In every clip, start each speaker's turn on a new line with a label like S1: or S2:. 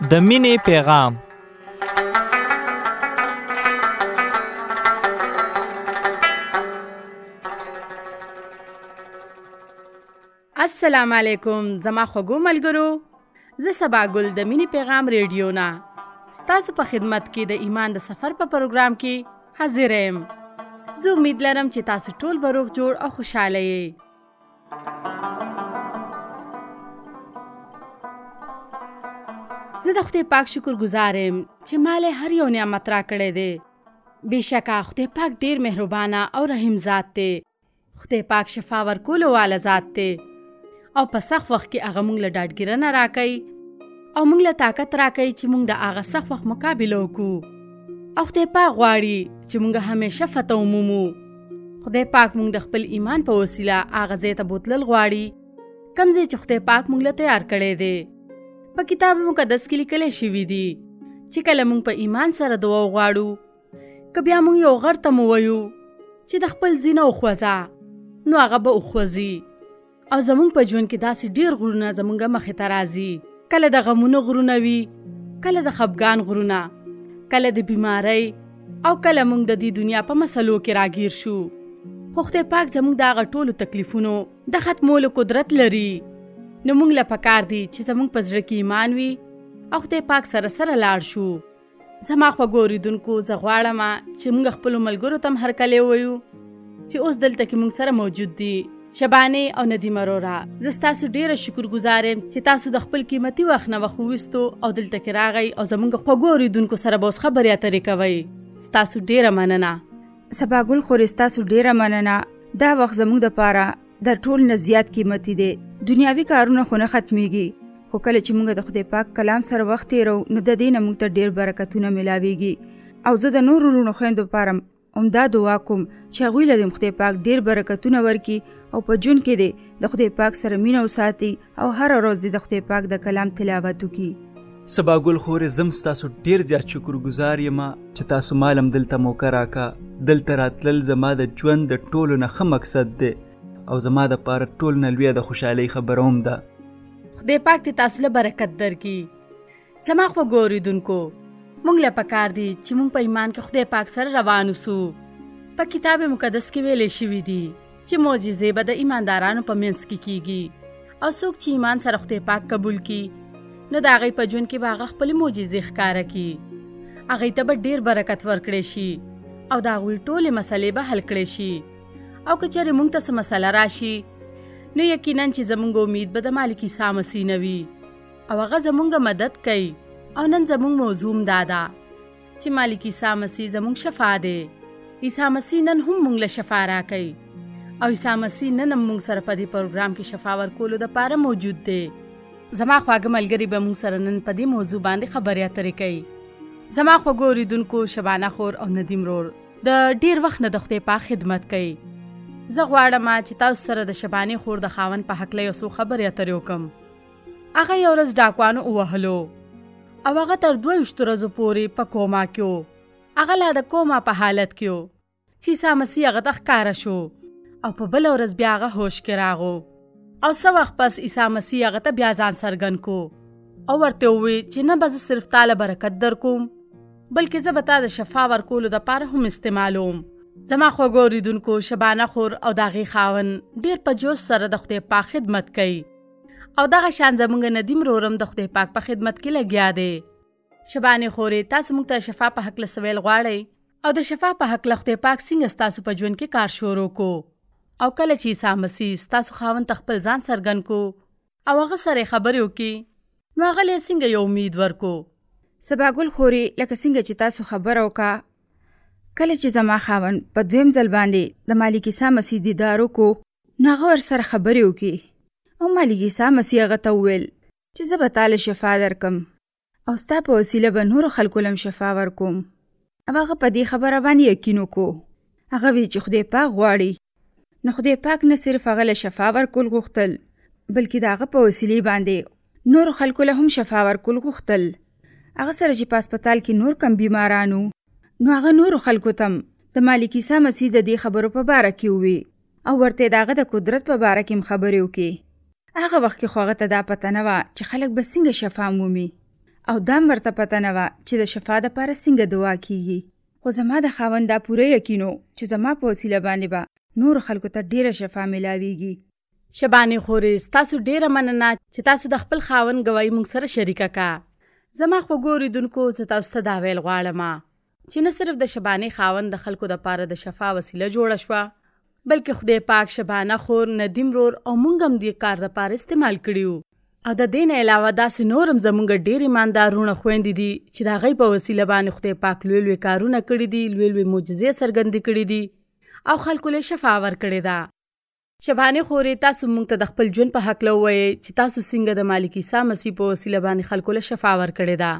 S1: د مینې پیغام.
S2: السلام علیکم زما خوږو ملګرو، زه سبا ګل د مینې پیغام ریډیو نه ستاسو په خدمت کې د ایمان د سفر په پروګرام کې حاضر یم. زه امید لرم چې تاسو ټول به روغ جوړ او خوشحاله یې. زه د خدای پاک شکر گزار یم چې مال هر یو نعمت را کړی دی. بېشکه خدای پاک ډېر مهربانه او رحیم ذات دی. خدای پاک شفا ورکولو والا ذات دی او په سخت وخت کې هغه موږ له ډاډګیرنه راکوي او موږ له طاقت راکوي چې موږ د هغه سخت وخت مقابله وکړو. او خدای پاک غواړي چې موږ همیشه فتح ومومو. خدای پاک موږ د خپل ایمان په وسیله هغه ځای ته بوتلل غواړي کوم ځای چې خدای پاک موږ له تیار کړی دی. په کتاب مقدس کې لیکلی شوي دي چې کله موږ په ایمان سره دعا وغواړو، که بیا موږ یو غر ته مو وایو چې د خپل ځینه وخوځه، نو هغه به وخوځي. او زموږ په ژوند کې داسې ډېر غرونه زموږ مخې ته راځي، کله د غمونو غرونه وي، کله د خفګان غرونه، کله د بیمارۍ، او کله موږ د دې دنیا په مسلو کې راګیر شو. خو خدای پاک زموږ د هغه ټولو تکلیفونو د ختمولو قدرت لري. نو موږ له پکار دي چې زموږ په زړه کې ایمان وي او خدای پاک سره سره لاړ شو. زما خوږو اورېدونکو، زه غواړم چې موږ خپلو ملګرو ته هم هرکلی ووایو چې اوس دلته کې موږ سره موجود دي. شبانې او ندیم اروره، زه ستاسو ډېره شکر گزار یم چې تاسو د خپل قیمتي وخت نه وخت وویستو او دلته کې راغی او زموږ خوږو اورېدونکو سره به اوس خبرې اترې کوئ. ستاسو ډېره مننه.
S3: سباګل خورې ستاسو ډېره مننه. دا وخت زموږ دپاره د ټول نه زیات قیمتي دی. دنیاوي کارونه خو نه ختمیږي، خو کله چې موږ د خدای پاک کلام سره وخت تیرو نو د دې نه موږ ته ډېر برکتونه میلاویږي. او زه د نورو وروڼو خویندو لپاره همدا دعا کوم چې هغوی له خدای پاک ډېر برکتونه ورکړي او په ژوند کې دی د خدای پاک سره مینه وساتي او هره ورځ د خدای پاک د کلام تلاوت وکړي.
S4: سباګل خورې زم ستاسو ډېر زیات شکر گزار یم چې تاسو مالم دلته موقع راکا. دلته راتلل زما د ژوند د ټولو نه ښه مقصد دی او زما د پاره ټول نه لویه د خوشحالۍ خبره هم ده.
S2: خدای پاک دې تاسو له برکت درکړي. زما خوږو اورېدونکو، موږ له پکار دي چې موږ په ایمان کې خدای پاک سره روان اوسو. په کتاب مقدس کې ویلې شوي دي چې معجزې به د ایماندارانو په منځ کې کیږي او څوک چې ایمان سره خدای پاک قبول کړي نو د هغوی په ژوند کې به هغه خپلې معجزې ښکاره کړي. هغوی ته به ډېر برکت ورکړی شي او د هغوی ټولې مسلې به حل کړی شي. او که چېرې موږ ته څه مسله راشي نو یقیناً چې زموږ امید به د مالک عیسی مسیح نه وي او هغه زموږ مدد کوي. او نن زموږ موضوع هم دا ده چې مالک عیسی مسیح زموږ شفا دی. عیسی مسیح نن هم موږ له شفا راکوي او عیسی مسیح نن هم موږ سره په دې پروګرام کې شفا ورکولو دپاره موجود دی. زما خواږه ملګري به موږ سره نن په دې موضوع باندې خبرې اترې کوي. زما خوږو اورېدونکو، شبانه خور او ندیم رور د ډېر وخت نه د خدای پاک خدمت کوي. زه غواړم چې تاسو سره د شبانې خور د خاوند په هکله یو څو خبرې اترې وکړم. هغه یو ورځ ډاکوانو ووهلو او هغه تر 22 ورځو پورې په کوما کې و. هغه لا د کوما په حالت کې و چې عیسی مسیح هغه ته ښکاره شو او په بله ورځ بیا هغه هوش کې راغو. او څه وخت پس عیسی مسیح هغه ته بیا ځان څرګند کو او ورته وویل چې نه به زه صرف تا له برکت در کوم بلکې زه به تا د شفا ورکولو دپاره هم استعمالوم. زما خوږو اورېدونکو، شبانه خور او د هغې خاوند ډېر په جوش سره د خدای پاک خدمت کوي او دغه شان زموږ ندیم رورم د خدای پاک په خدمت کې لګیا دی. شبانې خورې، تاسو موږ ته شفا په هکله څه ویل غواړئ او د شفا په هکله خدای پاک څنګه ستاسو په ژوند کې کار شروع کو او کله چې عیسی مسیح ستاسو خاوند ته خپل ځان څرګند کو او هغه سره خبرې وکړي نو هغه له څنګه یو امید ورکو.
S3: سباګل خورې، لکه څنګه چې تاسو خبره وکړه، کله چې زما خاوند په دویم ځل باندې د مالک عیسی مسیح دیدار وکړو نو هغه ورسره خبرې وکړي او مالک عیسی مسیح هغه ته وویل چې زه به تا له شفا درکم او ستا په وسیله به نورو خلکو له شفا ورکوم. او هغه په دې خبره باندې یقین وکړو. هغه وی چې خدای پاک غواړي نو خدای پاک نه صرف هغه له شفا ورکول غوښتل بلکې د هغه په وسیلې باندې نورو خلکو له هم شفا ورکول غوښتل. هغه سره چې په هسپتال کې نور کم بیمارانو نو هغه نورو خلکو تم د مالک عیسی مسیح د دې خبرو په باره کې ووی او ورته د هغه د قدرت په باره کې هم خبرې وکړي. هغه وخت کې خو هغه ته دا پته نه وه چې خلک به څنګه شفا مومي او دا ورته پته نه وه چې د شفا دپاره څنګه دعا کیږي. خو زما د خاوند دا پوره یقین و چې زما په وسیله باندې به نورو خلکو ته ډیره شفا ملاویږي.
S2: شبانې خورې ستاسو ډیره مننه چې تاسو د خپل خاوند ګواهي موږ سره شریکه کا. زما خوږو اوریدونکو زه تاسو ته دا ویل غواړم چې نه صرف د شبانې خاوند د خلکو دپاره د شفا وسیله جوړه شوه، بلکې خدای پاک شبانه خور، ندیم رور او موږ هم دې کار دپاره استعمال کړي. او د دې نه علاوه داسې نور هم زموږ ډېر ایماندارونه خویندې دي چې د هغوی په وسیله باندې خدای پاک لوی لوی کارونه کړي دي، لوی لوی معجزې څرګندې کړي دي او خلکو له شفا ورکړې ده. شبانې خورې تاسو موږ ته د خپل ژوند په هکله ووایئ چې تاسو څنګه د مالک عیسی مسیح په وسیله باندې خلکو له شفا ورکړې ده.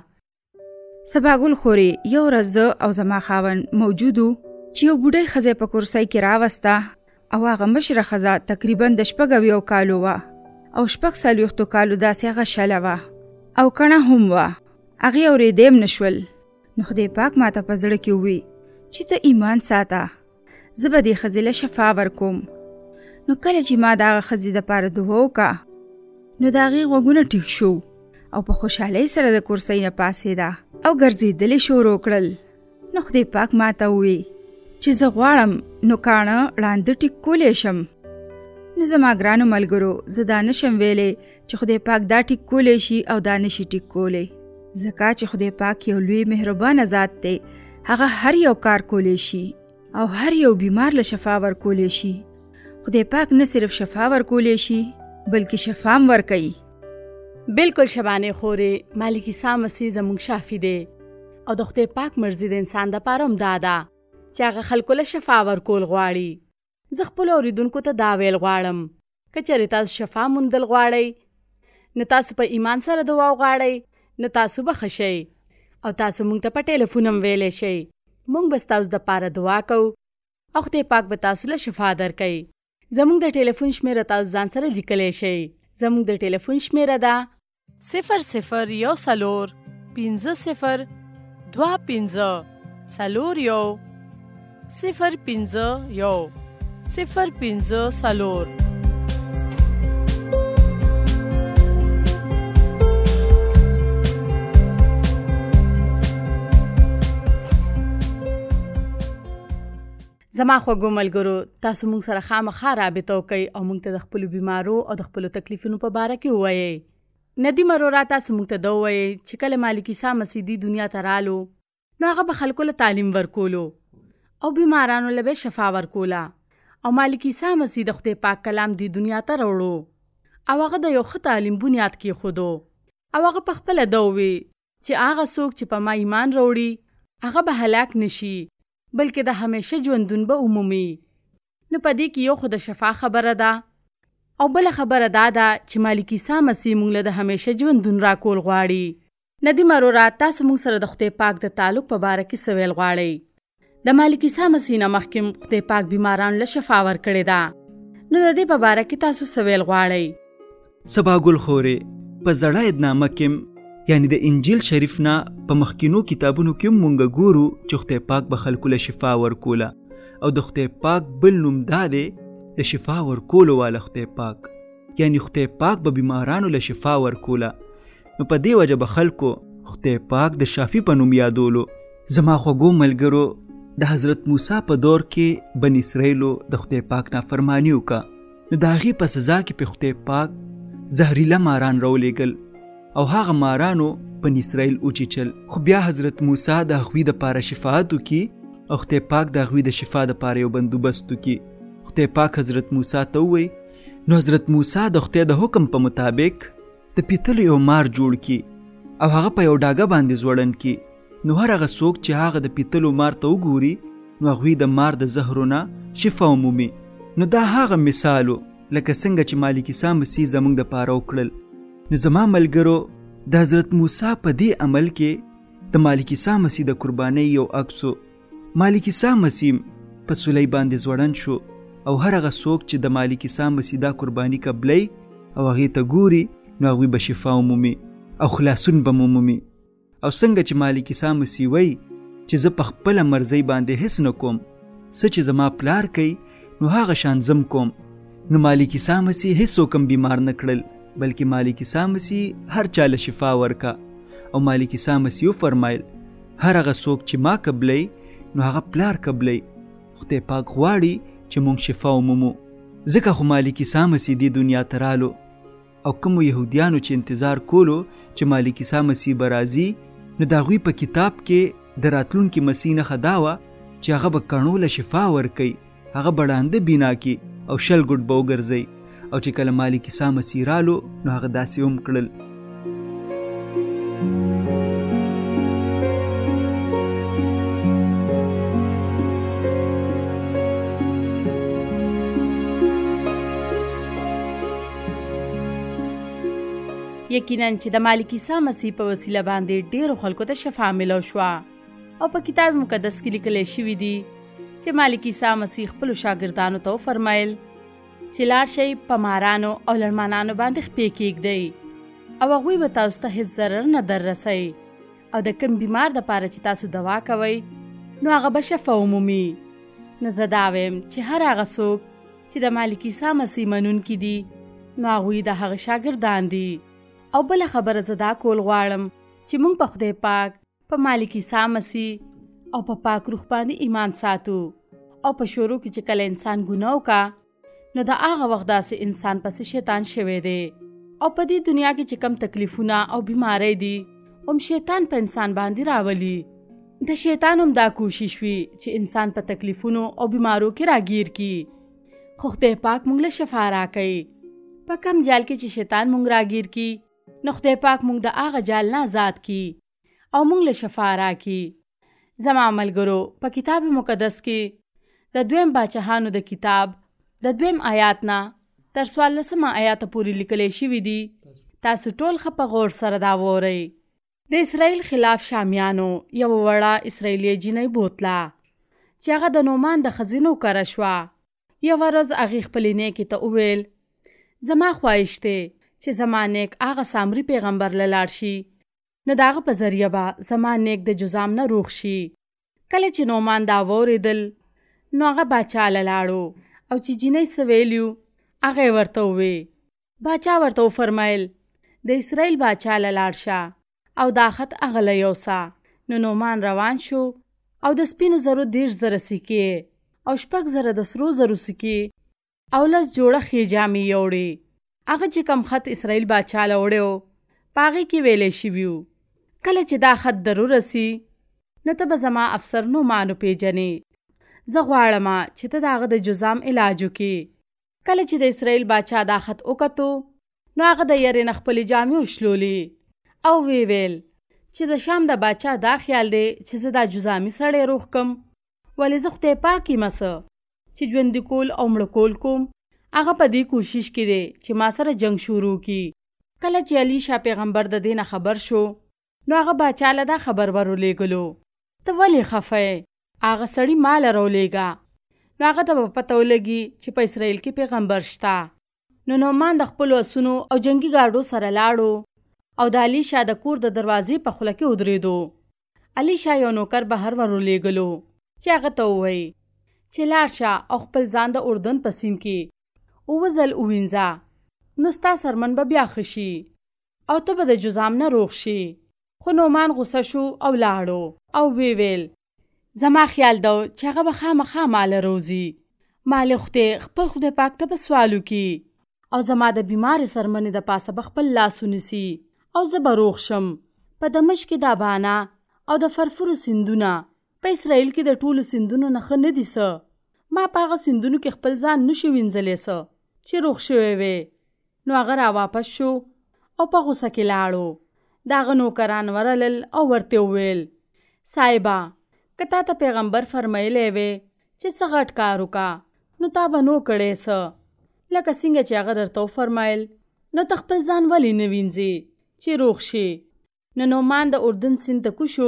S3: سباګل خورې یو ورځ زه او زما خاوند موجود وو چې یو بوډۍ ښځه په کرسۍ کې راوسته او هغه مشره ښځه تقریبا د 4 کالو وه او 4 کالو داسې هغه شله وه او کڼه هم وه. هغې اورېدی هم نه شول. نو خدای پاک ما ته په زړه کې ووی چې ته ایمان ساته، زه به دې ښځې له شفا ورکوم. نو کله چې ما د هغه ښځې دپاره دعا وکړه نو د هغې غوږونه ټیک شو او په خوشحالۍ سره د کرسۍ نه پاڅېده او ګرځېدلې شروع کړل. نو خدای پاک ما ته ووی چې زه غواړم نو کاڼه ړانده ټیک کولی شم. نو زما ګرانو ملګرو زه دا نشم ویلی چې خدای پاک دا ټیک کولی شي او دا نشي ټیک کولی، ځکه چې خدای پاک یو لوی مهربانه ذات دی. هغه هر یو کار کولی شي او هر یو بیمار له شفا ورکولی شي. خدای پاک نه صرف شفا ورکولی شي بلکې شفا هم ورکوي.
S2: بالکل شبانې خورې مالک عیسی مسیح زموږ شافي دی او د خدای پاک مرضي د انسان دپاره هم دا ده چې هغه خلکو له شفا ورکول غواړي. زه خپلو اوریدونکو ته دا ویل غواړم که چېرې تاسو شفا موندل غواړئ نو تاسو په ایمان سره دعا وغواړئ نو تاسو به ښه شئ او تاسو موږ ته په ټیلیفون هم ویلی شئ. موږ به ستاسو دپاره دعا کوو او خدای پاک به تاسو له شفا درکوي. زموږ د ټیلیفون شمیره تاسو ځان سره لیکلی شئ. زموږ د ټیلیفون شمیره ده 0014 50 25 41 051 050. زما خوږو ملګرو تاسو موږ سره خامخا رابطه وکئ او موږ ته د خپلو بیمارو او د خپلو تکلیفونو په باره کې ووایئ. ندیم ارورا تاسو موږ ته دا ووایئ چې کله مالک عیسی مسیح دې دنیا ته رالو نو هغه به خلکو له تعلیم ورکولو او بیمارانو له به شفا ورکوله او مالک عیسی مسیح د خدای پاک کلام دې دنیا ته راوړو او هغه د یو ښه تعلیم بنیاد کېښودو او هغه په خپله دا ووی چې هغه څوک چې په ما ایمان راوړي هغه به هلاک نشي بلکې د همیشه ژوندون به عمومي. نو په دې کې یو خو د شفا خبره ده او بله خبره دا ده چې مالک عیسی مسیح موږ له د همیشه ژوندون راکول غواړي. ندیم ارورا تاسو موږ سره د خدای پاک د تعلق په باره کې څه ویل غواړئ؟ د مالک عیسی مسیح نه مخکې خدای پاک بیمارانو له شفا ورکړې ده، نو د دې په باره کې تاسو څه ویل غواړئ؟
S4: سباګل خورې په زړه ادنامه کې یعنی د انجیل شریف نه په مخکینو کتابونو کې مونږ ګورو چې خدای پاک به خلکو له شفا ورکوله او د خدای پاک بل نوم دا دی د شفا ورکولو والا خدای پاک، یعنی خدای پاک به بیمارانو له شفا ورکوله. نو په دې وجه به خلکو خدای پاک د شافي په نوم یادولو. زما خوږو ملګرو د حضرت موسی په دور کې بن اسرائیلو د خدای پاک نافرمانی وکړه، نو د هغې په سزا کې په خدای پاک زهریله ماران راولېږل او هغه مارانو بن اسرائیل وچیچل. خو بیا حضرت موسی د هغوی دپاره شفاعت وکړي او خدای پاک د هغوی د شفا دپاره یو بندوبست وکړي. خدای پاک حضرت موسی ته ووی نو حضرت موسی د خدای د حکم په مطابق د پیتلو یو مار جوړ کړي او هغه په یو ډاګه باندې ځوړند کړي. نو هر هغه څوک چې هغه د پیتلو مار ته وګوري نو هغوی د مار د زهرو نه شفا ومومي. نو دا هغه مثالو لکه څنګه چې مالک عیسی مسیح زموږ دپاره وکړل. نو زما ملګرو د حضرت موسی په دې عمل کې د مالک عیسی مسیح د قربانۍ یو عکس و. مالک عیسی مسیح په سولی باندې ځوړند شو او هر هغه څوک چې د مالک عیسی مسیح دا قرباني قبلوي او هغې ته ګوري نو هغوی به شفا ومومي او خلاصون به مومي. او څنګه چې مالک عیسی مسیح وایي چې زه په خپله مرضۍ باندې هېڅ نه کوم، څه چې زما پلار کوي نو هغه شان زم کوم. نو مالک عیسی مسیح هېڅوک هم بیمار نه کړل بلکې مالک عیسی مسیح هر چا له شفا ورکا او مالک عیسی مسیح فرمایل هر هغه څوک چې ما قبلی نو هغه پلار قبلی. خدای پاک غواړي چې مونږ شفا ومومو. ځکه خو مالک عیسی مسیح دې دنیا ته رالو او کومو یهودیانو چې انتظار کولو چې مالک عیسی مسیح به راځي، نو د هغوی په کتاب کې د راتلونکي مسیح نښه دا وه چې هغه به کڼو له شفا ورکوي، هغه به ړانده بینا کړي او شل ګوټ به وګرځوي. او چې کله مالک عیسی مسیح رالو نو هغه داسې هم کړل.
S2: یقینا چې د مالک عیسی مسیح په وسیله باندې ډیرو خلکو ته شفا ملو شوه او په کتاب مقدس کې لیکل شوي دي چې مالک عیسی مسیح خپلو شاګردانو ته وفرمایل چې لاړ شئ په مارانو او لړمانانو باندې خپې کېږدئ او هغوی به تاسو ته هېڅ ضرر نه در رسوي او د کوم بیمار دپاره چې تاسو دوا کوئ نو هغه به شفا ومومي. نو زه دا وایم چې هر هغه څوک چې د مالک عیسی مسیح منونکي دي نو هغوی د هغه شاګردان دي. او بله خبره زه دا کول غواړم چې موږ په خدای پاک، په مالک عیسی مسیح او په پاک روح باندې ایمان ساتو. او په شروع کې چې کله انسان ګناه وکړه نو د هغه وخت داسې انسان پسې شیطان شوی دی او په دې دنیا کې چې کم تکلیفونه او بیماری دي هم شیطان په انسان باندې راولي. د شیطان هم دا کوشش وي چې انسان په تکلیفونو او بیمارو کې راګیر کړي. خو خدای پاک موږ له شفا راکوي. په کم جال کې چې شیطان موږ راګیر کړي نو خدای پاک موږ د هغه جال نه آزاد کړي او موږ له شفا راکړي. زما ملګرو، په کتاب مقدس کې د 2 باچاهانو د کتاب د 2 آیات نه تر 14 آیات پورې لیکل شوي دي. تاسو ټول ښه په غور سره دا واورئ. د اسرائیل خلاف شامیانو یو وړه اسرائیلي جینۍ بوتله چې هغه د نومان د ښځې نوکره شوه. یوه ورځ هغې خپلې نیکې ته وویل زما خواهش دی چې زما نیک هغه سامري پیغمبر له لاړ شي نو د هغه په ذریعه به زما نیک د جزام نه روغ شي. کله چې نومان دا واورېدل نو هغه باچا له لاړو او چې جینۍ څه ویلي هغه یې ورته ووی. باچا ورته وفرمیل د اسرائیل باچا له لاړ شه او دا خط هغه له یوسه. نو نومان روان شو او د سپینو زرو 10,000 سکې او 6,000 د سرو زرو سکې او 10 جوړه ښې جامې یوړې. هغه چې کم خط اسرائیل باچا له وړی و په هغې کې ویلی شوي وو کله چې دا خط در ورسي نو ته به زما افسر نومان وپېژنې. زه غواړم چې ته د هغه د جزام علاج وکړې. کله چې د اسرائیل باچا دا خط وکتو نو هغه د یرې نه خپلې جامې وشلولې او ویل چې د شام د باچا دا خیال دی چې زه دا جزامي سړی روغ کم، ولې زه خدای پاک یم څه چې ژوندي کول او مړه کول کوم. هغه په دې کوشش کې دی چې ما سره جنگ شروع کړي. کله چې الیشا پیغمبر د دې نه خبر شو نو هغه باچا له دا خبر ورولېږلو ته ولې خفه یې؟ هغه سړي ما له راولېږه نو هغه ته به پته ولګي چې په اسرائیل کې پیغمبر شته. نو نومان د خپلو اسونو او جنګي ګاډو سره لاړو او د الیشا د کور د دروازې په خوله کې ودرېدو. الیشا یو نوکر بهر ورولېږلو چې هغه ته ووایي چې لاړ شه او خپل ځان د اردن په سیند کې 9 ځل ووینځه نو ستا سرمن به بیا ښه شي او ته به د جزام نه روغ شي. خو نومان غوسه شو او لاړو او ویل زما خیال ده چې هغه به خامخا ماله روزي. مالې خدای خپل خدای پاک ته به سوال وکړي او زما د بیمارې سرمنې د پاسه به خپل لاس ونیسي او زه به روغ شم. په دمشق کې دا بانه او د فرفرو سیندونه په اسرائیل کې د ټولو سیندونو نه ښه نه دي څه. ما په هغه سیندونو کې خپل ځان نشو وینځلی څه چې روغ شوی وی. نو هغه راواپس شو او په غوسه کې لاړو. د هغه نوکران ورلل او ورته وویل صاحبه که تا ته پیغمبر فرمایلی وی چې څه غټ کار وکړه نو تا به نو کړی څه، لکه څنګه چې هغه درته وفرمایل نو ته خپل ځان ولې نه وینځې چې روغ شي. نو نومان د اردن سیند ته کوشو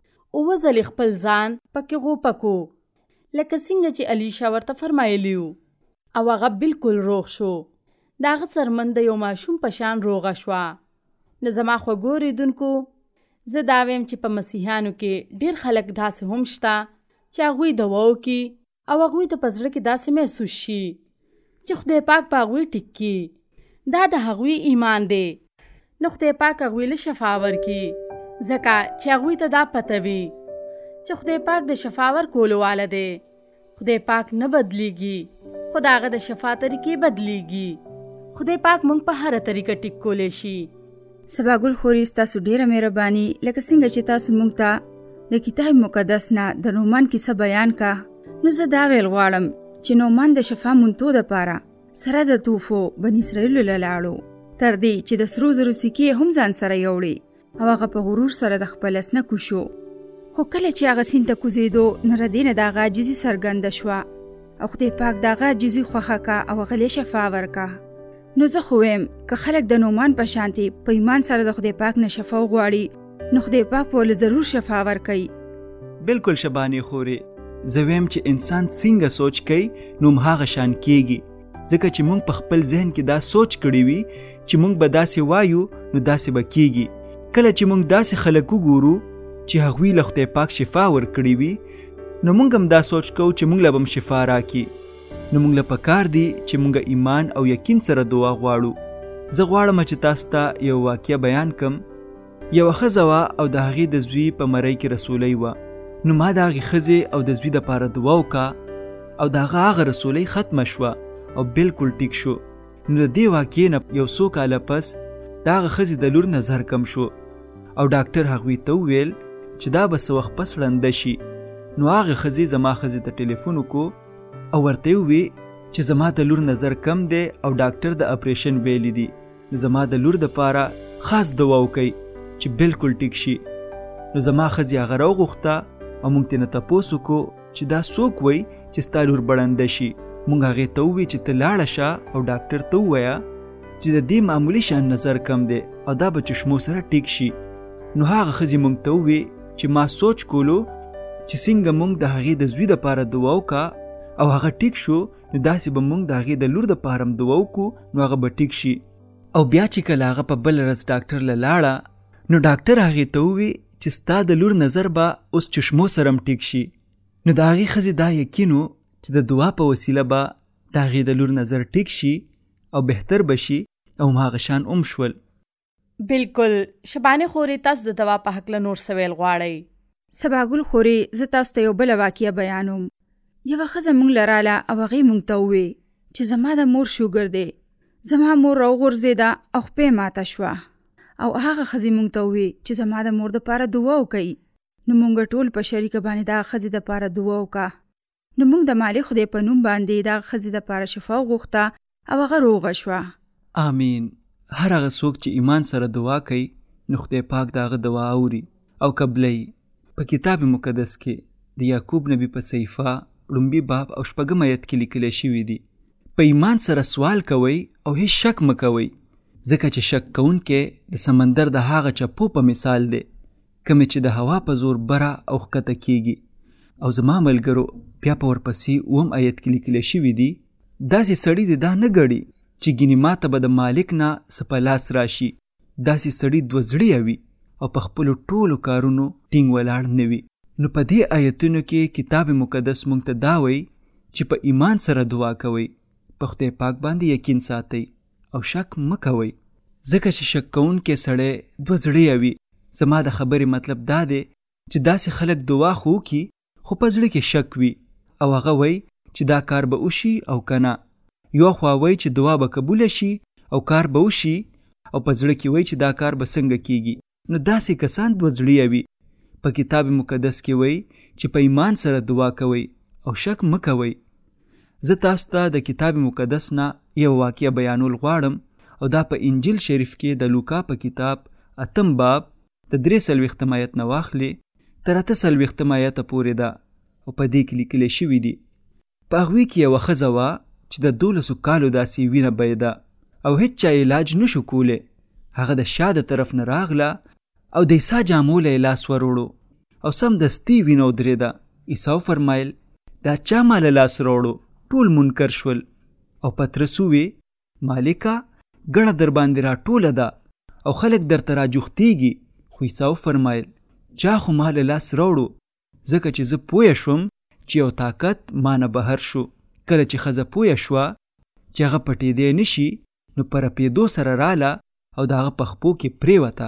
S2: 9 ځلې خپل ځان پکې غوپکو لکه څنګه چې الیشا ورته فرمایلی و او هغه بالکل روغ شو. د هغه څرمن د یو ماشوم په شان روغه شوه. نو زما خوږو اورېدونکو، زه دا وایم چې په مسیحیانو کې ډېر خلک داسې هم شته چې هغوی دوا وکړي او هغوی ته په زړه کې داسې محسوس شي چې خدای پاک په هغوی ټیک کړي. دا د هغوی ایمان دی. نو خدای پاک هغوی له شفا ورکړي ځکه چې هغوی ته دا پته وي چې خدای پاک د شفاور کولو والا دی. خدای پاک نه بدلیږي، خو د هغه د شفا طریقې بدلیږي. خدای پاک موږ په هره طریقه ټیک کولی شي.
S3: سباګل خوري ستاسو ډیره مهرباني. لکه څنګه چې تاسو موږ ته د کتاب مقدس نه د نومان کیسه بیان کا، نو زه دا ویل غواړم چې نومان د شفا مونتو د پاره سره د توفو بنی اسرائیلو لاړو، تر دې چې د سرو زرو سکې هم ځان سره یوړي او هغه په غرور سره د خپل اس نه کوشو. خو کله چې هغه سین ته کوزیدو، نو ردینه د هغه عاجزي څرګنده شوه او خدای پاک د هغه عاجزي خوښه کا او هغه له شفا ورکا. نو زه خو ویم که خلک د نومان په شانتي په ایمان سره د خدای پاک نه شفا وغواړي، نو خدای پاک په ضرور شفا ورکوي.
S4: بالکل شبانې خوري، زه ویم چې انسان څنګه سوچ کوي نو هغه شان کیږي. ځکه چې موږ په خپل ذهن کې دا سوچ کړی وي چې موږ به داسې وایو نو داسې به کیږي. کله چې موږ داسې خلک وګورو چې هغوی له خدای پاک شفا ورکړي وي، نو موږ هم دا سوچ کوو چې موږ له به هم شفا راکړي. نو موږ له پکار دی چې موږ ایمان او یقین سره دعا غواړو. زه غواړم چې تاسو ته یو واقعه بیان کم. یوه ښځه وه او د هغې د زوی په مرۍ کې رسولۍ وه. نو ما د هغې ښځې او د زوی دپاره دعا وکړه او د هغه رسولۍ ختمه شوه او بالکل ټیک شو. نو د دې واقعې نه یو څو کاله پس د هغه ښځې د لور نظر کم شو او ډاکټر هغوی ته وویل چې دا به څه وخت پس ړنده شي. نو هغې ښځې زما ښځې ته ټلیفون وکړو او ورته وی چې زما د لور نظر کم دی او ډاکټر د اپریشن ویلی دی. نو زما د لور دپاره خاص دعا وکئ چې بالکل ټیک شي. نو زما ښځې هغه راوغوښته او موږ ترې نه تپوس وکړو چې دا څوک وایي چې ستا لور به ړنده شي. موږ هغې ته ووی چې ته لاړه شه او ډاکټر ته ووایه چې د دې معمولي شان نظر کم دی او دا به چشمو سره ټیک شي. نو هغه ښځې موږ ته ووی چې ما سوچ کولو چې څنګه موږ د هغې د زوی دپاره دعا وکړه او هغه ټیک شو، نو داسې به موږ د هغې د لور دپاره هم دعا وکړو نو هغه به ټیک شي. او بیا چې کله هغه په بله ورځ ډاکټر له لاړه، نو ډاکټر هغې ته ووی چې ستا د لور نظر به اوس چشمو سره هم ټیک شي. نو د هغې ښځې دا یقین و چې د دعا په وسیله به د هغې د لور نظر ټیک شي او بهتر به شي او هماغه شان هم شول.
S2: بالکل شبانې خوري، تاسو د دوا په هکله نور څه ویل غواړئ؟
S3: سباګل خوري، زه تاسو ته یو بله واقعه بیانوم. یوه ښځه موږ له راله او هغې موږ ته ووی چې زما د مور شوګر دی. زما مور راوغورځېده او خپې ماته شوه او هغه ښځې موږ ته ووی چې زما د مور دپاره دعا وکئ. نو موږ ټول په شریکه باندې دغه ښځې دپاره دعا وکړه. نو موږ د مالک خدای په نوم باندې دغه ښځې دپاره شفا وغوښته او هغه روغه شوه.
S4: آمین. هر هغه څوک چې ایمان سره دعا کوي نو خدای پاک د هغه دعا اوري او قبلوي. په کتاب مقدس کې د یعقوب نبی په صحیفه لومبي باب او شپږم آیت کې لیکلی شوي دي، په ایمان سره سوال کوئ او هیڅ شک مه کوئ، ځکه چې شک کوونکی د سمندر د هغه چپو په مثال دی کومې چې د هوا په زور بره او ښکته کیږي. او زما ملګرو بیا په ورپسې اووم آیت کې لیکلی شوي دي، داسې سړي د دا نه ګڼي چې ګینې ماته به د مالک نه څه په لاس راشي. داسې سړي دوه زړه وي او په خپلو ټولو کارونو ټینګ ولاړ نه وي. نو په دې آیتونو کې کتاب مقدس موږ ته دا وایي چې په ایمان سره دعا کوئ، په خدای پاک باندې یقین ساتئ او شک مه کوئ، ځکه چې شک کوونکی سړی دوه زړه وي. زما د خبرې مطلب دا دی چې داسې خلک دعا خو وکړي خو په زړه کې شک وي او هغه وایي چې دا کار به وشي او که نه. یو خوا وایي چې دعا به قبوله شي او کار به وشي او په زړه کې وایي چې دا کار به څنګه کیږي. نو داسې کسان دوه زړه وي. په کتاب مقدس کې وایي چې په ایمان سره دعا کوئ او شک مه کوئ. زه تاسو ته د کتاب مقدس نه یو واقعه بیانول غواړم او دا په انجیل شریف کې د لوکا په کتاب 8 باب د 43 آیت نه واخلي تر 48 آیت پورې ده او په دې کې لیکل شوي دي. په هغوی کې یوه ښځه وه چې د 12 کالو داسې وینه بهېده او هیڅ چا علاج نشو کولی. هغه د شا د طرف نه راغله او د عیسی جامو له یې لاس وروړو او سمدستي وینه ودرېده. عیسی وفرمایل دا چا ما له لاس راوړو؟ ټول منکر شول او پطرس ووې مالکه ګڼه در باندې راټوله ده او خلک درته راجوختېږي. خو عیسی وفرمایل چا خو ما له لاس راوړو، ځکه چې زه پوه شوم چې یو طاقت ما نه بهر شو. کله چې ښځه پوه شوه چې هغه پټېدی نشي، نو په رپېدو سره راله او د هغه په خپو کې پرېوته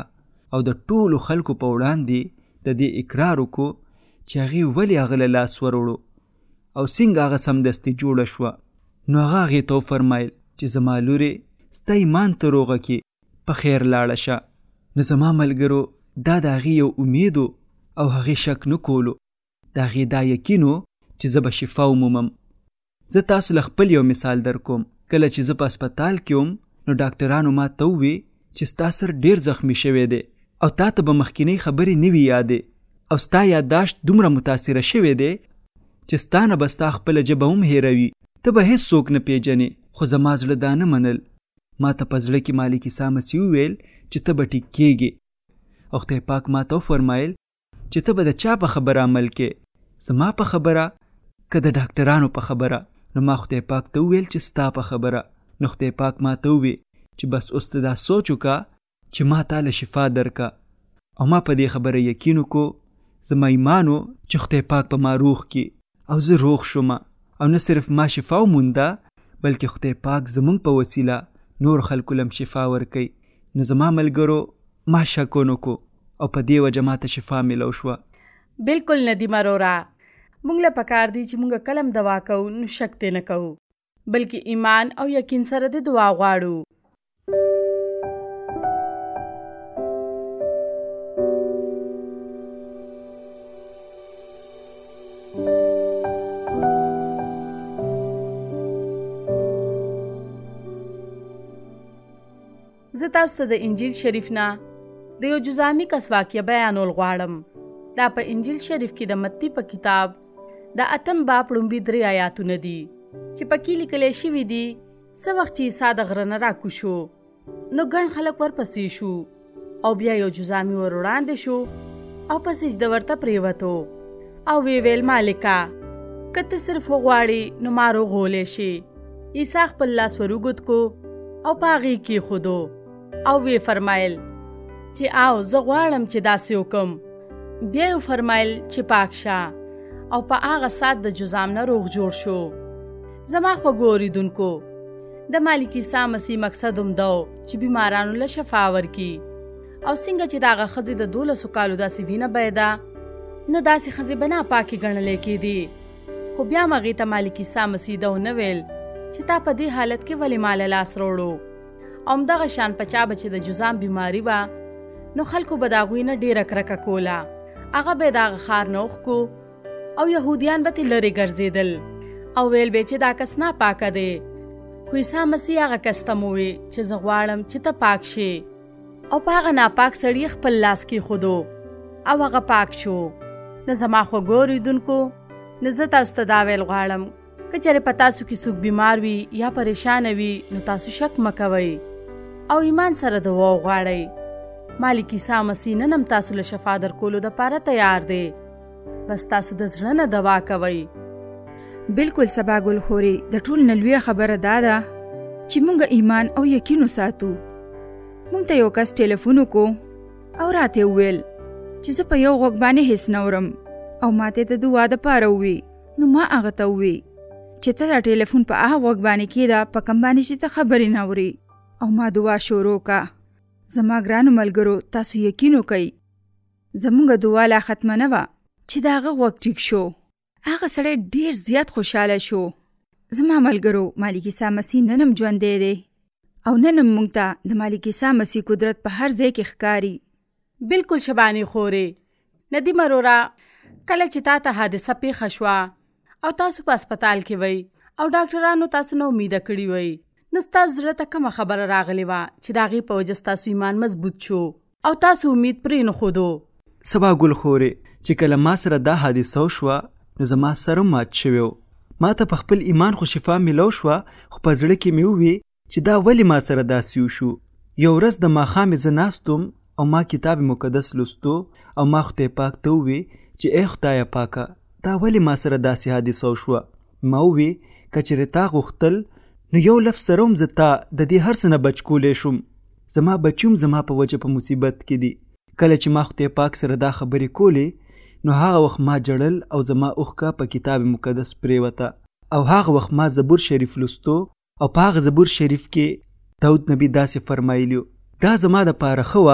S4: او د ټولو خلکو په وړاندې د دې اقرار وکړو چې هغې ولې هغه له لاس وروړو او څنګه هغه سمدستي جوړه شوه. نو هغه هغې ته وفرمایل چې زما لورې ستا ایمان ته روغه کې په خیر لاړه شه. نو زما ملګرو دا د هغې یو امید او هغې شک نه کولو، د هغې دا یقین و چې زه به شفا ومومم. زه تاسو له خپل یو مثال در کوم. کله چې زه په هسپتال کې وم نو ډاکټرانو ما ته ووی چې ستا سر ډېر زخمی شوی دی او تا ته به مخکینۍ خبرې نه وي یادې او ستا یادداشت دومره متاثره شوی دی چې ستا نه به ستا خپله ژبه هم هېروي، ته به هېڅ نه پیژنې. خو زما زړه دا نه منل. ما ته په زړه کې مالک عیسی مسیح وویل چې ته به ټیک کېږې او خدای پاک ما ته وفرمایل چې ته به د چا په خبره عمل کې، زما په خبره که د ډاکټرانو په خبره؟ نو ما خدای پاک ته وویل چې ستا په خبره. نو خدای پاک ما ته ووی چې بس اوس ته دا سوچ وکړه چې ما تا له شفا درکه. او ما په دې خبره یقین وکړو. زما ایمان و چې خدای پاک په ما روغ کړي او زه روغ شوم. او نه صرف ما شفا ومونده بلکې خدای پاک زمونږ په وسیله نور خلکو لم شفا ورکوي. نو زما ملګرو ما شک ونه کړو او په دې وجه ما ته شفا میلو شوه.
S2: بالکل ندیم ارورا، مونږ له پکار دی چې مونږ کلم دوا کوو نو شک ته نه کوو بلکې ایمان او یقین سره د دعا غواړو. زه تاسو ته د انجیل شریف نه د یو جزامي کس واقعه بیانول غواړم. دا په انجیل شریف کې د متی په کتاب د 8 باب لومړي 3 آیاتونه دي چې پکې لیکل شوي دي څه وخت چې عیسی د غره نه راکوشو نو ګڼ خلک ورپسې شو او بیا یو جزامي ور وړاندې شو او په سجده ورته پریوتو او ویل مالکه که ته صرف وغواړې نو ما روغولی شي. عیسی خپل لاس ور اوږد کو او په هغې کېښودو او وی فرمایل چې آو زه غواړم چې داسې وکم. بیا یې فرمایل چې پاک شه او په هغه ساعت د جزام نه روغ جوړ شو. زما خوږو اوریدونکو، د مالک عیسی مسیح مقصد هم دا چې بیمارانو له شفا ورکړي. او څنګه چې د هغه ښځې د 12 کالو داسې وینه بهېده نو داسې ښځې به ناپاکې ګڼلی کېدې. خو بیا هم هغې ته مالک عیسی مسیح دا ونه ویل چې تا په دې حالت کې ولې ما له لاس راوړو. او همدغه شان په چا به چې د جزام بیماري وه نو خلکو به د هغوی نه ډېره کرکه کوله. هغه به د هغه ښار نه اوښکو او یهودیان به ترې لرې ګرځېدل او ویل به چې دا کس ناپاکه دی. خو عیسی مسیح هغه کس ته مو وی چې زه غواړم چې ته پاک شې. او په هغه ناپاک سړي خپل لاس کېښودو او هغه پاک شو. نو زما خوږو اورېدونکو، نو زه تاسو ته دا ویل غواړم که چېرې په تاسو کې څوک بیمار وي یا پریشانه وي نو تاسو شک مه کوئ او ایمان سره دعا وغواړئ. مالک عیسی مسیح نن هم تاسو له شفا درکولو دپاره تیار دی. بس تاسو د زړه نه دعا کوئ.
S3: بالکل سبا ګل خوري، د ټول نه لویه خبره دا ده چې مونږ ایمان او یقین وساتو. مونږ ته یو کس ټلیفون وکړو او راته وویل چې زه په یو غوږ باندې هیڅ نه اورم او ماته د دعا دپاره ووي. نو ما هغه ته ووی چې ته دا ټلیفون په هغه غوږ باندې کېږده په کوم باندې چې ته خبرې نه اورې. او ما دعا شروع کا. زما ګرانو ملګرو، تاسو یقین وکئ زمونږ دعا لا ختمه نه وه چې د هغه غوږ ټیک شو. هغه سړی ډېر زیات خوشحاله شو. زما ملګرو، مالک عیسی مسیح نن هم ژوندی دی او نن هم موږ ته د مالک عیسی مسیح قدرت په هر ځای کې ښکاري.
S2: بالکل شباني خورې. ندیم ارورا، کله چې تا ته حادثه پیښه شوه او تاسو په هسپتال کې وئ او ډاکټرانو تاسو نه امیده کړي وئ نو ستاسو زړه ته کومه خبره راغلې وه چې د هغې په وجه ستاسو ایمان مضبوط شو او تاسو امید پرې نه ښودو؟
S4: سبا ګل خورې، چې کله ما سره دا حادثه وشوه نو زما سر مات شوی و. ما ته په خپل ایمان خو شفا میلو شوه، خو په زړه کې مې ووی چې دا ولې ما سره داسې وشو. یو ورځ د ماښامې زه ناستم او ما کتاب مقدس لوستو او ما خدای پاک ته ووی چې ای خدایه پاکه، دا ولې ما سره داسې حادثه وشوه. ما ووی که چېرې تا غوښتل نو یو لفظ سره هم زه تا د دې هر څه نه بچ کولی شم. زما بچي هم زما په وجه په مصیبت کې دي. کله چې ما خدای پاک سره دا خبرې کولې نو هغه وخت ما جړل او زما اوښکه په کتاب مقدس پرېوته او هغه وخت ما زبور شریف لوستو او په هغه زبور شریف کې داود نبی داسې فرمایلیو. دا زما دپاره ښه وه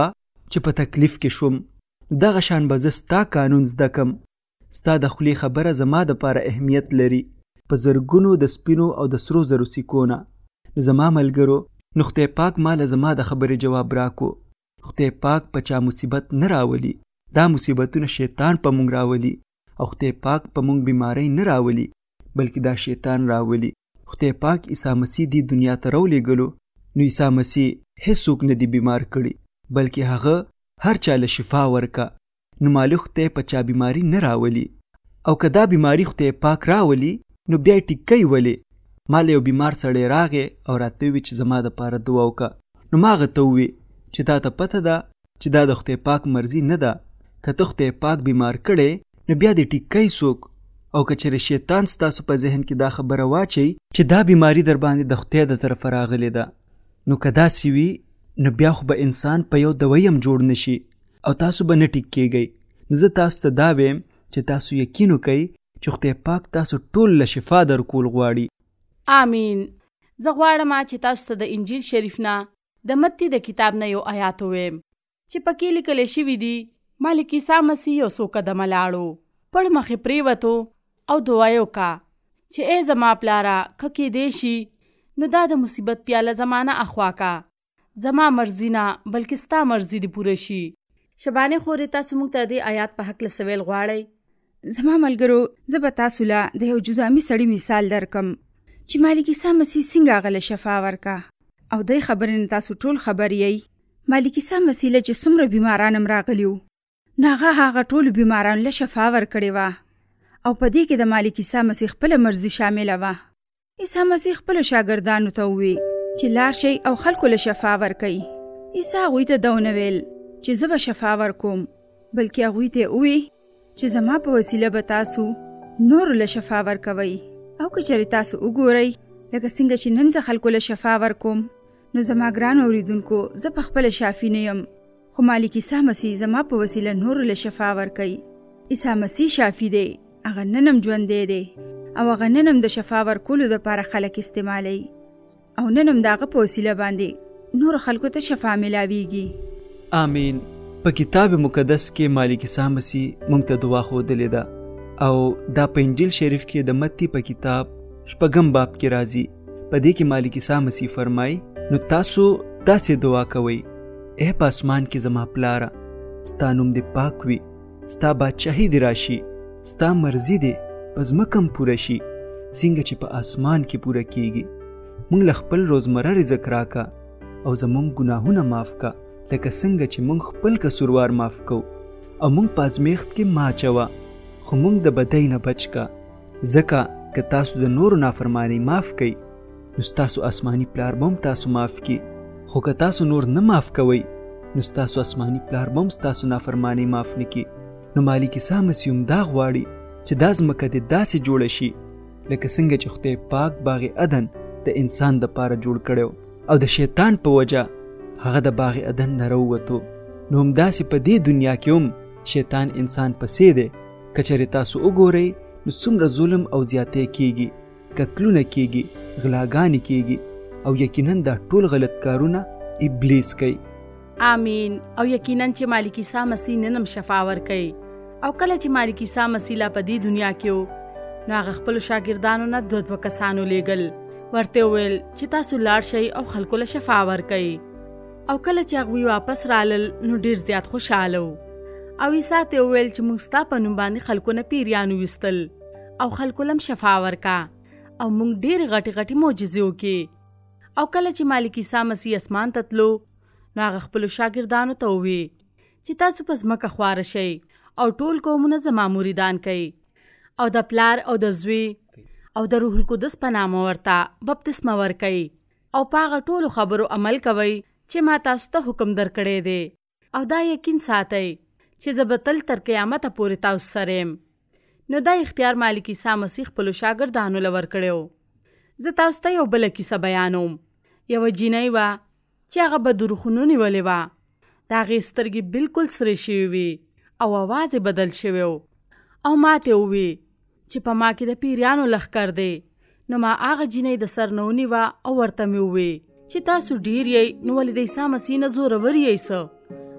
S4: چې په تکلیف کې شوم، دغه شان به زه ستا قانون زده کم. ستا د خولې خبره زما دپاره اهمیت لري، په زرګونو د سپینو او د سرو زرو سیکونه. زما ملګرو، نو خدای پاک ماله زما د خبرې جواب راکو. خدای پاک په چا مصیبت نه راولي، دا مصیبتونه شیطان په مونږ راولي، او خدای پاک په مونږ بیماری نه راولي بلکې دا شیطان راولي. خدای پاک عیسی مسیح دی دنیا ته راولېږلو، نو عیسی مسیح هیڅوک نه دی بیمار کړي بلکې هغه هر چا له شفا ورکه. نو مالو خدای په چا بیماری نه راولي، او که دا بیماری خدای پاک راولي نو بیا یې ټیکۍ ولې. ماله یو بیمار سړی راغی او راته ووی چې زما دپاره دعا وکړه. نو ما هغه ته ووی چې تا ته پته ده چې دا د خدای پاک مرضي نه ده. که ته خدای پاک بیمار کړی نو بیا دې ټیکۍ څوک؟ او که چېرې شیطان ستاسو په ذهن کې دا خبره واچوي چې دا بیماری در باندې د خدای د طرفه راغلې ده، نو که داسې وي نو بیا خو به انسان په یو دوی هم جوړ نشي او تاسو به نه ټیک کېږئ. نو زه تاسو ته دا ویم چې تاسو یقین وکئ چې خدای پاک تاسو ټول له شفا درکول غواړي.
S2: آمین. زه غواړم چې تاسو ته د انجیل شریف نه د متی د کتاب نه یو آیات وویم چې پکې لیکل شوي دي. مالک عیسی مسیح یو څو قدمه لاړو، پړ مخې پرېوتو او دعا یې وکړه چې ای زما پلاره، که کېدی شي نو دا د مصیبت پیاله زما نه اخوا کا، زما مرضي نه بلکې ستا مرضي دې پوره شي. شبانې خورې، تاسو موږ ته د آیات په هکله څه ویل غواړئ؟
S3: زما ملګرو، زه به تاسو له د یو جزامي سړي مثال درکم چې مالک عیسی مسیح څنګه هغه له شفا ورکه، او دې خبرې نه تاسو ټول خبر یئ. مالک عیسی مسیح له چې څومره بیماران هم راغلي وو، نو هغه ټولو بیمارانو له شفا ورکړې وه، او په دې کې د مالک عیسی مسیح خپله مرضي شامله وه. عیسی مسیح خپلو شاګردانو ته ووی چې لاړ شئ او خلکو له شفا ورکئ. عیسی هغوی ته دا ونه ویل چې زه به شفا ورکوم، بلکې هغوی ته ووی چې زما په وسیله به تاسو نورو له شفا ورکوئ. او که چېرې تاسو وګورئ لکه څنګه چې نن زه خلکو له شفا ورکوم، نو زما ګران اورېدونکو، زه پخپله شافي نه یم، خو مالک عیسی مسیح زما په وسیله نورو له شفا ورکوي. عیسی مسیح شافي دی، هغه نن هم ژوندی دی، او هغه نن هم د شفا ورکولو دپاره خلک استعمالوي، او نن هم د هغه په وسیله باندې نورو خلکو ته شفا میلاویږي.
S4: آمین. په کتاب مقدس کې مالک عیسی مسیح موږ ته دعا ښودلې ده، او دا په انجیل شریف کې د متی په کتاب 6 باب کې راځي. په دې کې مالک عیسی مسیح فرمایي، نو تاسو داسې دعا کوئ: اے په اسمان کې زما پلاره، ستا نوم دې پاک وي، ستا بادشاهي دې راشي، ستا مرضي دې په ځمکه هم پوره شي څنګه چې په اسمان کې پوره کیږي. موږ له خپل روزمره رزق راکا، او زموږ ګناهونه معاف کا لکه څنګه چې موږ خپل قصوروار معاف کو، او موږ په ازمیښت کې مه اچوه، خو موږ د بدۍ نه بچ کا، ځکه که تاسو د نورو نافرمانی معاف کوئ نو ستاسو آسماني پلار به هم تاسو معاف کړي، خو که تاسو نور نه معاف کوئ نو ستاسو آسماني پلار به هم ستاسو نافرمانی معاف نه کړي. نو مالک عیسی مسیح هم دا غواړي چې دا ځمکه دې داسې جوړه شي لکه څنګه چې خدای پاک باغ عدن د انسان دپاره جوړ کړی، او د شیطان په وجه هغه د باغ عدن نه راووتو. نو همداسې په دې دنیا کې هم شیطان انسان پسې دی. که چېرې تاسو وګورئ نو څومره ظلم او زیاتی کیږي، قتلونه کیږي، غلاګانې کیږي، او یقینا دا ټول غلط کارونه ابلیس کوي.
S2: آمین. او یقینا چې مالک عیسی مسیح نن هم شفا ورکوي، او کله چې مالک عیسی مسیح لا په دې دنیا کې و، نو هغه خپلو شاګردانو نه 2 کسانو لیږل، ورته وویل چې تاسو لاړ شئ او خلکو له شفا ورکوئ. او کله چې هغوی واپس رالل نو ډېر زیات خوشحاله وو، او عیسی ته وویل چې موږ ستا په نوم باندې خلکو نه پیریان وویستل او خلکو له شفا ورکا، او موږ ډېرې غټې غټې معجزې وکړې. او کله چې مالک عیسی مسیح اسمان ته تلو نو هغه خپلو شاګردانو ته ووی چې تاسو په ځمکه خواره شئ او ټول قومونه زما مریدان کوئ، او د پلار او د زوی او د روح القدس په نامه ورته بپتسمه ورکوئ، او په هغه ټولو خبرو عمل کوئ چې ما تاسو ته حکم درکړی دی. او دا یقین ساتئ چې زه به تل تر قیامته پورې تاسو سره یم. نو دا اختیار مالک عیسی مسیح خپلو شاګردانو له ورکړی و. زه تاسو ته یو بله کیسه بیانوم. یوه جینۍ وه چې هغه به دروغونو نیولې وه. د هغې سترګې بلکل سرې شوې وې او اواز یې بدل شوی و، او ما ته ووی چې په ما کې د پیریانو لښکر دی. نو ما هغه جینۍ د سر نه ونیوه او ورته مې ووی چې تاسو ډېر یئ، نو ولې د عیسی مسیح نه زورور یئ څه؟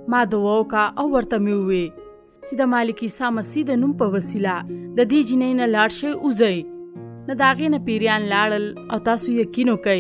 S2: ما دعا وکړه او ورته مې ووې چې د مالک عیسی مسیح د نوم په وسیله د دې جنۍ نه لاړ شئ وځئ. نو د هغې نه پیریان لاړل او تاسو یقین وکئ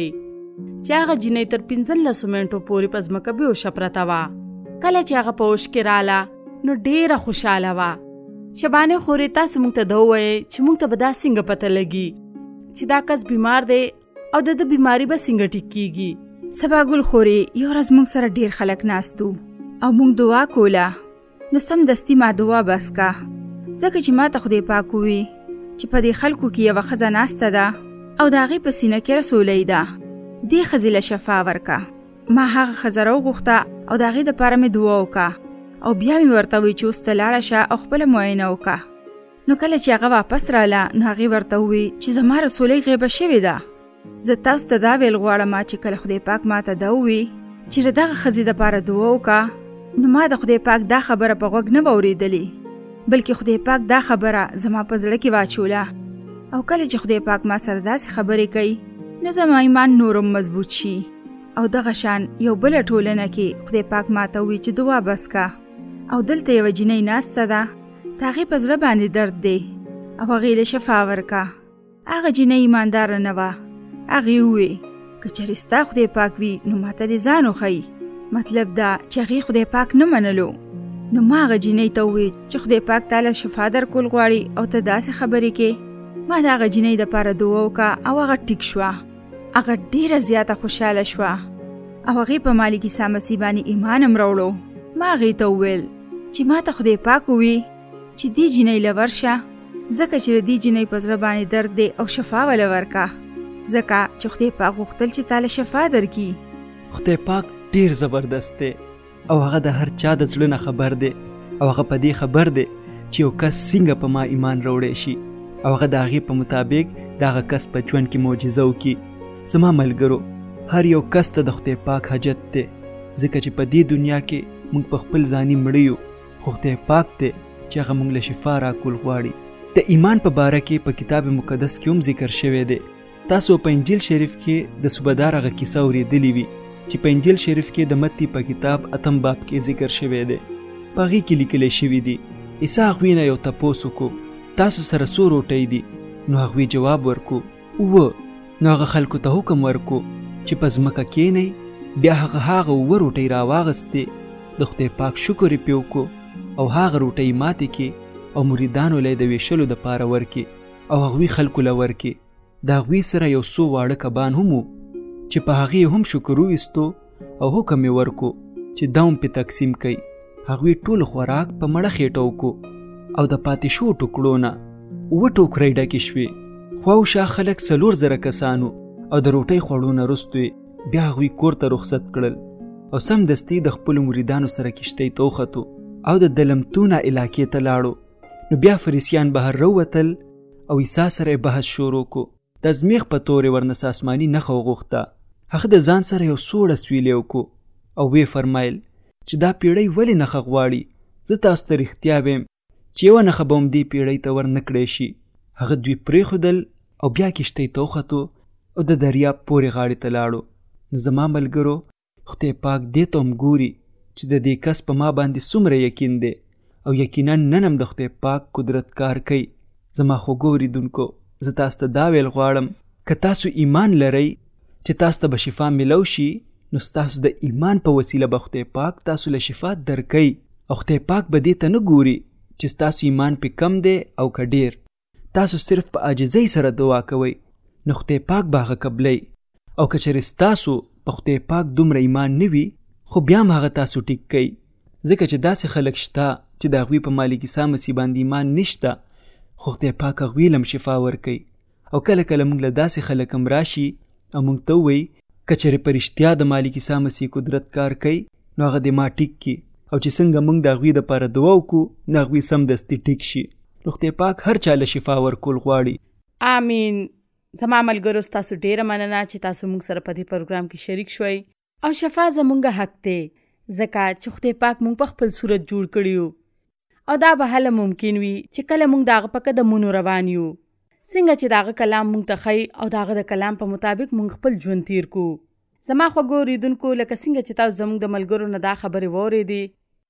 S2: چې هغه جنۍ تر 15 منټو پورې په ځمکه بېهوشه پرته وه. کله چې هغه په هوش کې راله نو ډېره خوشحاله وه. شبانې خورې تاسو موږ ته دا ووایئ چې موږ ته به دا څنګه پته لګي چې دا کس بیمار دی او د ده بیماري به څنګه ټیک کیږي.
S3: سبا ګل خورې یو ورځ موږ سره ډېر خلک ناستو او موږ دعا کوله. نو سمدستي ما دعا بس کا ځکه چې ما ته خدای پاک ووي چې په دې خلکو کې یوه ښځه ناسته ده او د هغې په سینه کې رسولی ده. دې ښځې له شفا ورکه. ما هغه ښځه راوغوښته او د هغې دپاره مې دعا وکړه او بیا مې ورته ووی چې اوس ته لاړه شه او خپله معاینه وکړه. نو کله چې هغه واپس راله نو هغې ورته ووی چې زما رسولۍ غیبه شوې ده. زه تاسو ته دا ویل غواړم چې کله خدای پاک ما ته دا ووي چې د دغه ښځې دپاره دعا وکړه نو ما د خدای پاک دا خبره په غوږ نه واورېدلې بلکې خدای پاک دا خبره زما په زړه کې واچوله. او کله چې خدای پاک ما سره داسې خبرې کوي نو زما ایمان نورم مضبوط شي. او دغه شان یو بله ټولنه کې خدای پاک ما ته ووي چې دعا بس کا او دلته یوه جنۍ ناسته ده د هغې په زړه باندې درد دی او هغې له شفا ورکه. هغه جنۍ ایمانداره نه وه. هغې ووی که چېرې ستا خدای پاک وي نو ما ته دې ځان وښیي. مطلب دا چې هغې خدای پاک نه منلو. نو ما هغه جنۍ ته ووی چې خدای پاک تاله شفا درکول غواړي او ته داسې خبرې کې. ما د هغه جنۍ دپاره دعا وکړه او هغه ټیک شوه. هغه ډېره زیاته خوشحاله شوه او هغې په مالک عیسی مسیح باندې ایمان هم راوړو. ما هغې ته وویل چې ما ته خدای پاک ووي چې دې جنۍ له ورشه ځکه چې د دې جنۍ په زړه باندې درد دی او شفا وله ورکه ځکه چې خدای پاک غوښتل چې تاله شفا درکړي.
S4: خدای پاک ډیر زبردست دی او هغه د هر چا د زړه نه خبر دی او هغه په دې خبر دی چې یو کس څنګه په ما ایمان راوړی شي او هغه د هغې په مطابق د هغه کس په ژوند کې معجزه وکړي. زما ملګرو هر یو کس ته د خدای پاک حاجت دی ځکه چې په دې دنیا کې موږ په خپل ځاني مړه یو خو خدای پاک دی چې هغه موږ له شفا راکول غواړي. د ایمان په باره کې په کتاب مقدس کې هم ذکر شوی دی. تاسو په انجیل شریف کې د صوبهدار هغه کیسه اورېدلې وي چې په انجیل شریف کې د متی په کتاب 8 باب کې ذکر شوی دی. په هغې کې لیکلی شوي دي عیسی هغوی نه یو تپوس وکړو تاسو سره څو روټۍ دي؟ نو هغوی جواب ورکړو 9. نو هغه خلکو ته حکم ورکړو چې په ځمکه کښېنئ. بیا هغه 9 روټۍ راواغستې د خدای پاک شکر یې پرې وکړو او هغه روټۍ ماتې کړې او مریدانو له یې د ویشلو دپاره ورکړې او هغوی خلکو له ورکړې. د هغوی سره یو څو واړه کبان هم وو چې په هغې هم شکر وویستو او حکم یې ورکړو چې دا هم پې تقسیم کوي. هغوی ټول خوراک په مړه خېټه وکړو او د پاتې شوو ټوکړو نه 7 ټوکرۍ ډکې شوې. خواوشا خلک 4,000 کسانو او د روټۍ خوړو نه وروسته بیا هغوی کور ته رخصت کړل او سمدستي د خپلو مریدانو سره کښتۍ ته وختو او د دلمتونه علاقې ته لاړو. نو بیا فریسیان بهر راووتل او عیسی سره یې بحث شروع کړو. د ازمیښت په طور یې ورنه آسماني نښه وغوښته. هغه د ځان سره یو سوړ اسویلی وکړو او ویې فرمایل چې دا پیړۍ ولې نښه غواړي؟ زه تاسو ته رښتیا ویم چې یوه نښه به هم دې پیړۍ ته ور نه کړی شي. هغه دوی پرېښودل او بیا کښتۍ ته وختو او د دریاب پورې غاړې ته لاړو. نو زما ملګرو خدای پاک دې ته هم ګوري چې د دې کس په ما باندې څومره یقین دی او یقینا نن هم د خدای پاک قدرت کار کوي. زما خوږو اورېدونکو زه تاسو ته دا ویل غواړم که تاسو ایمان لرئ چې تاسو ته به شفا میلو شي نو ستاسو د ایمان په وسیله به خدای پاک تاسو له شفا درکوي او خدای پاک به دې ته نه ګوري چې ستاسو ایمان پې کم دی او که ډېر. تاسو صرف په عاجزۍ سره دعا کوئ نو خدای پاک به هغه قبلوي او که چېرې ستاسو په خدای پاک دومره ایمان نه وي خو بیا هم هغه تاسو ټیک کوي ځکه چې داسې خلک شته چې د هغوی په مالک عیسی مسیح باندې ایمان نشته خو خدای پاک هغوی له هم شفا ورکوي. او کله کله موږ له داسې خلک هم راشي او موږ ته ووایي که چېرې په رښتیا د مالک عیسی مسیح قدرت کار کوي نو هغه دې ما ټیک کړي او چې څنګه موږ د هغوی دپاره دعا وکړو نو هغوی سمدستي ټیک شي. نو خدای پاک هر چا له شفا ورکول غواړي.
S2: آمین. زما ملګرو ستاسو ډېره مننه چې تاسو موږ سره په دې پروګرام کې شریک شوئ او شفا زموږ حق دی ځکه چې خدای پاک موږ په خپل صورت جوړ کړي یو او دا به هله ممکن وي چې کله موږ د هغه په قدمونو روان یو څنګه چې د هغه کلام موږ ته ښیي او د هغه د کلام په مطابق موږ خپل ژوند تیر کړو. زما خوږو اورېدونکو لکه څنګه چې تاسو زموږ د ملګرو نه دا خبرې واورېدې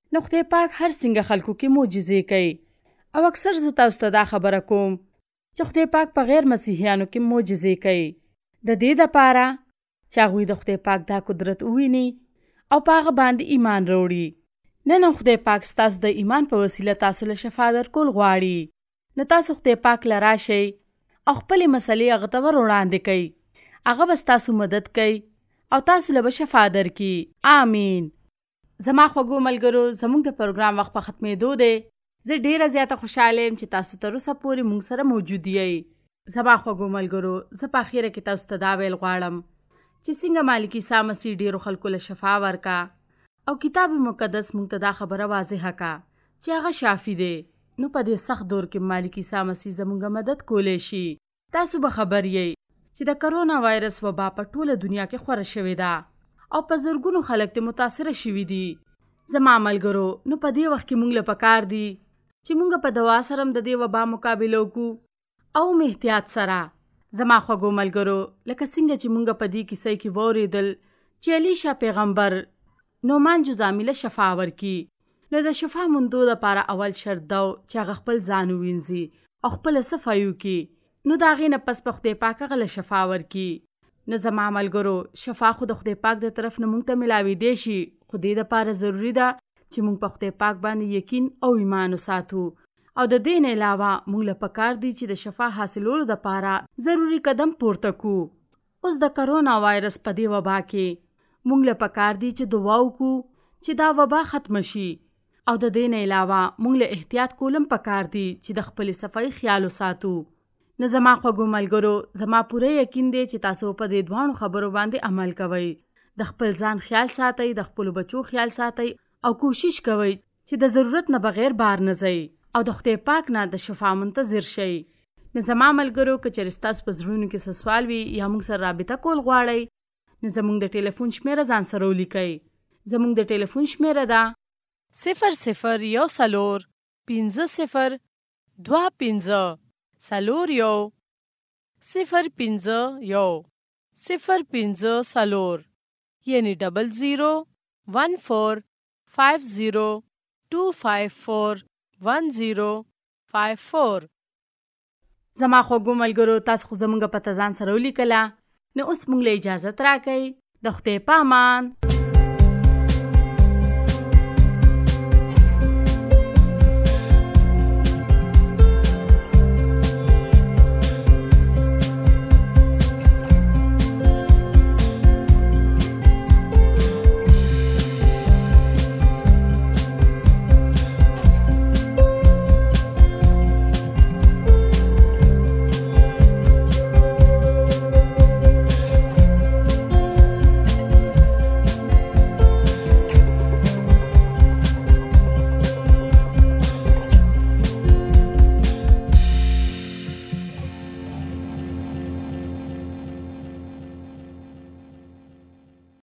S2: نو خدای پاک هر څنګه خلکو کې معجزې کوي او اکثر زه تاسو ته دا خبره کوم چې خدای پاک په غیر مسیحیانو کې معجزې کوي د دې دپاره چې هغوی د خدای پاک دا قدرت وویني او په هغه باندې ایمان راوړي. نن خدای پاک ستاسو د ایمان په وسیله تاسو له شفا درکول غواړي. نو تاسو خدای پاک له راشئ او خپلې مسلې هغه ته ور وړاندې کوئ. هغه به ستاسو مدد کوي او تاسو له به شفا درکړي. آمین. زما خوږو ملګرو، زموږ د پروګرام وخت په ختمېدو دی. زه ډېره زیاته خوشحاله یم چې تاسو تر اوسه پورې موږ سره موجود یئ. زما خوږو ملګرو، زه په اخره کې تاسو ته دا ویل غواړم چې څنګه مالک عیسی مسیح ډېرو خلکو له شفا ورکا او کتاب مقدس موږ ته دا خبره واضحه کا چې هغه شافي دی. نو په دې سخت دور کې مالک عیسی مسیح زموږ مدد کولی شي. تاسو به خبر یئ چې د کرونا وایرس وبا په ټوله دنیا کې خوره شوې ده او په زرګونو خلک ته متاثره شوي دي. زما ملګرو، نو په دې وخت کې موږ له پکار دي چې موږ په دوا سره د دې وبا مقابله وکړو او احتیاط سره. زما خوږو ملګرو، لکه څنګه چې موږ په دې کیسې کې واورېدل چې الیشا پیغمبر نعمان جذامي له شفا ورکړي، نو د شفا موندو دپاره اول شرط دا و چې هغه خپل ځان ووینځي او خپله صفایي وکړي. نو د هغې نه پس په خدای پاک هغه له شفا ورکړي. نو زما ملګرو، شفا خو د خدای پاک د طرف نه موږ ته ملاوېدی شي، خو دې دپاره ضروري ده چې موږ په خدای پاک باندې یقین او ایمان وساتو. او د دې نه علاوه موږ له پکار دي چې د شفا حاصلولو دپاره ضروري قدم پورته کړو. اوس د کرونا وایرس په دې وبا کې موږ له پکار دي چې دعا وکړو چې دا وبا ختم شي. او د دې نه علاوه موږ له احتیاط کولم پکار دي چې د خپلې صفایي خیال وساتو. نو زما خوږو ملګرو، زما پوره یقین دی چې تاسو په دې دوانو خبرو باندې عمل کوئ. د خپل ځان خیال ساتئ، د خپلو بچو خیال ساتئ او کوشش کوئ چې د ضرورت نه بغیر بار نه ځئ او د خدای پاک نه د شفا منتظر شئ. نو زما ملګرو، که چېرې ستاسو په زړونو کې څه سوال وي یا موږ سره رابطه کول غواړئ، نو زموږ د ټلیفون شمیره ځان سره ولیکئ. زموږ د ټلیفون شمیره ده 0014 50 25 01 051 050 یعنی 0014 50 254 1054. زما خوږو ملګرو، تاسو خو زموږ پته ځان سره ولیکله. نو اوس موږ له اجازت راکئ. د خدای په امان.